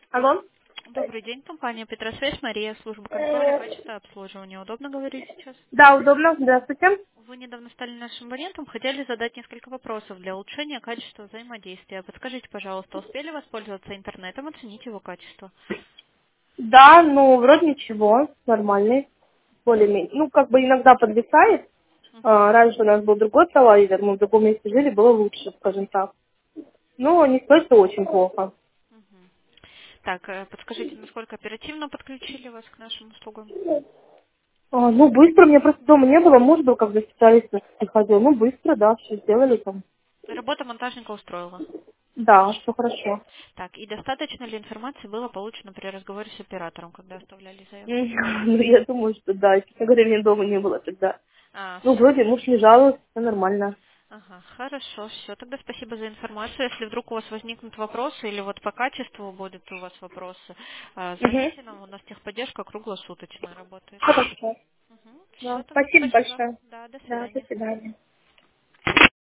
Алло? Добрый день, компания Петросвязь, Мария, служба контроля, качества обслуживания. Удобно говорить сейчас? Да, удобно. Здравствуйте. Вы недавно стали нашим абонентом, хотели задать несколько вопросов для улучшения качества взаимодействия. Подскажите, пожалуйста, успели воспользоваться интернетом, оценить его качество? Да, ну, вроде ничего, нормальный, более-менее. Ну, как бы иногда подвисает. Мгм, Раньше у нас был другой провайдер, мы в другом месте жили, было лучше, скажем так. Но не сказать, что очень плохо. мгм. Так, подскажите, насколько оперативно подключили вас к нашим услугам? Ну, быстро, мне просто дома не было, муж был, когда специалист приходил. Ну, быстро, да, все сделали там. Работа монтажника устроила. Да, все хорошо. Так, и достаточно ли информации было получено при разговоре с оператором, когда оставляли заявку? Ну, я думаю, что да, честно говоря, меня дома не было тогда. Ну, Все. вроде муж не жаловался, все нормально. Ага, хорошо, все. Тогда спасибо за информацию. Если вдруг у вас возникнут вопросы или вот по качеству будут у вас вопросы, Угу. звоните нам, у нас техподдержка круглосуточно работает. Хорошо. Все, Да, тогда спасибо спасибо. большое. Да, до Да, до свидания. свидания.